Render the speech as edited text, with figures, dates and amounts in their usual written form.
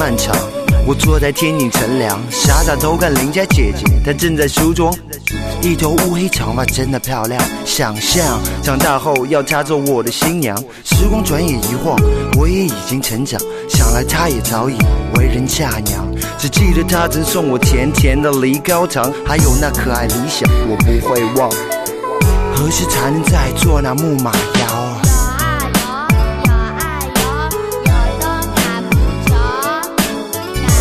漫长。我坐在天井乘凉，傻傻偷看邻家姐姐，她正在梳妆，一头乌黑长发真的漂亮。想象长大后要她做我的新娘，时光转眼一晃，我也已经成长，想来她也早已为人嫁娘。只记得她曾送我甜甜的梨膏糖，还有那可爱理想我不会忘。何时才能再做那木马摇啊？